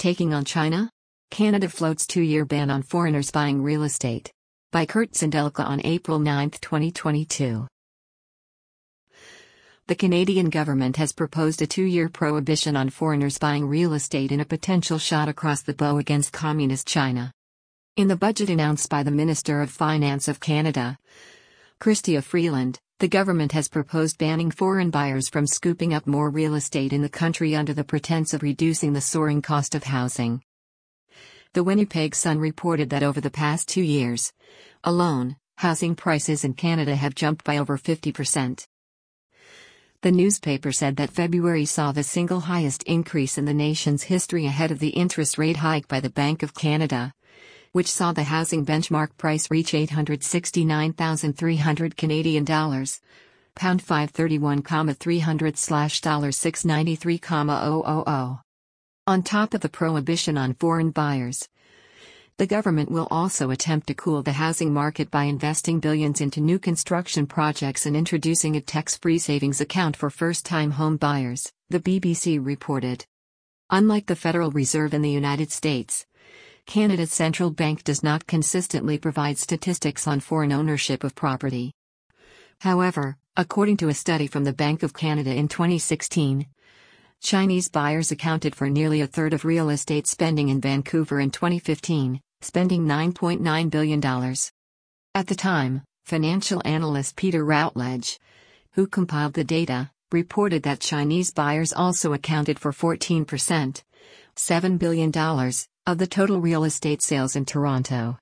taking on China? Canada floats 2-year ban on foreigners buying real estate. By Kurt Zindelka on April 9, 2022. The Canadian government has proposed a 2-year prohibition on foreigners buying real estate in a potential shot across the bow against Communist China. In the budget announced by the Minister of Finance of Canada, Chrystia Freeland, the government has proposed banning foreign buyers from scooping up more real estate in the country under the pretense of reducing the soaring cost of housing. The Winnipeg Sun reported that over the past 2 years alone, housing prices in Canada have jumped by over 50%. The newspaper said that February saw the single highest increase in the nation's history ahead of the interest rate hike by the Bank of Canada, which saw the housing benchmark price reach $869,300 Canadian dollars, pound 531,300/$693,000. On top of the prohibition on foreign buyers, the government will also attempt to cool the housing market by investing billions into new construction projects and introducing a tax-free savings account for first-time home buyers, the BBC reported. Unlike the Federal Reserve in the United States, Canada's central bank does not consistently provide statistics on foreign ownership of property. However, according to a study from the Bank of Canada in 2016, Chinese buyers accounted for nearly a third of real estate spending in Vancouver in 2015, spending $9.9 billion. At the time, financial analyst Peter Routledge, who compiled the data, reported that Chinese buyers also accounted for 14%, $7 billion, of the total real estate sales in Toronto.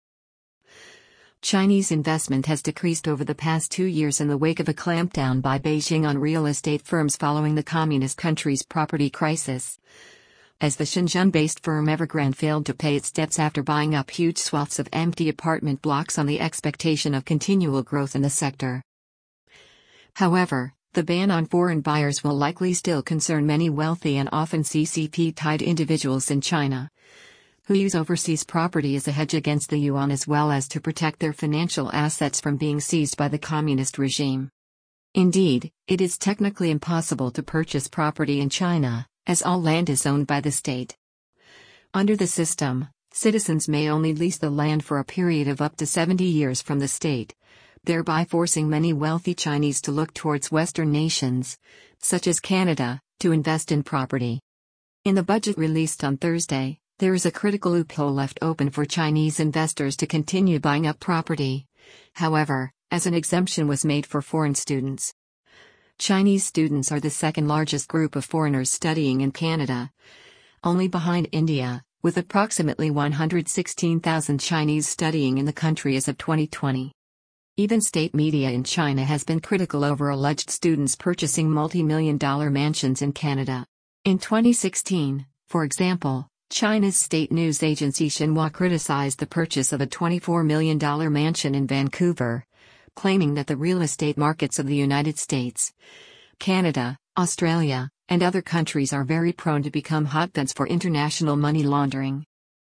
Chinese investment has decreased over the past 2 years in the wake of a clampdown by Beijing on real estate firms following the communist country's property crisis, as the Shenzhen-based firm Evergrande failed to pay its debts after buying up huge swaths of empty apartment blocks on the expectation of continual growth in the sector. However, the ban on foreign buyers will likely still concern many wealthy and often CCP-tied individuals in China, who use overseas property as a hedge against the yuan as well as to protect their financial assets from being seized by the communist regime. Indeed, it is technically impossible to purchase property in China, as all land is owned by the state. Under the system, citizens may only lease the land for a period of up to 70 years from the state, thereby forcing many wealthy Chinese to look towards Western nations, such as Canada, to invest in property. In the budget released on Thursday, there is a critical loophole left open for Chinese investors to continue buying up property, however, as an exemption was made for foreign students. Chinese students are the second largest group of foreigners studying in Canada, only behind India, with approximately 116,000 Chinese studying in the country as of 2020. Even state media in China has been critical over alleged students purchasing multi-million-dollar mansions in Canada. In 2016, for example, China's state news agency Xinhua criticized the purchase of a $24 million mansion in Vancouver, claiming that the real estate markets of the United States, Canada, Australia, and other countries are very prone to become hotbeds for international money laundering.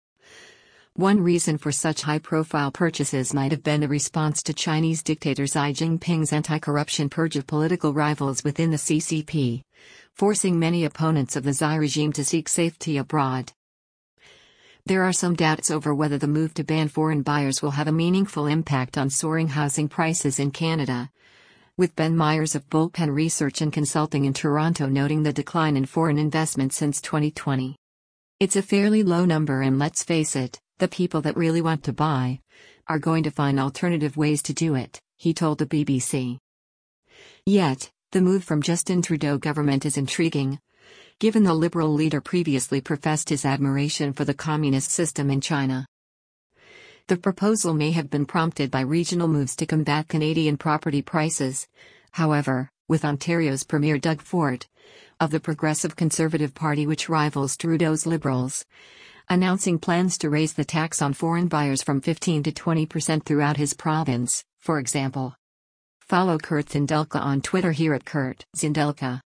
One reason for such high-profile purchases might have been a response to Chinese dictator Xi Jinping's anti-corruption purge of political rivals within the CCP, forcing many opponents of the Xi regime to seek safety abroad. There are some doubts over whether the move to ban foreign buyers will have a meaningful impact on soaring housing prices in Canada, with Ben Myers of Bullpen Research and Consulting in Toronto noting the decline in foreign investment since 2020. It's a fairly low number, and let's face it, the people that really want to buy are going to find alternative ways to do it, he told the BBC. Yet, the move from Justin Trudeau government is intriguing, given the Liberal leader previously professed his admiration for the communist system in China. The proposal may have been prompted by regional moves to combat Canadian property prices, however, with Ontario's Premier Doug Ford, of the Progressive Conservative Party which rivals Trudeau's Liberals, announcing plans to raise the tax on foreign buyers from 15% to 20% throughout his province, for example. Follow Kurt Zindelka on Twitter here at Kurt Zindelka.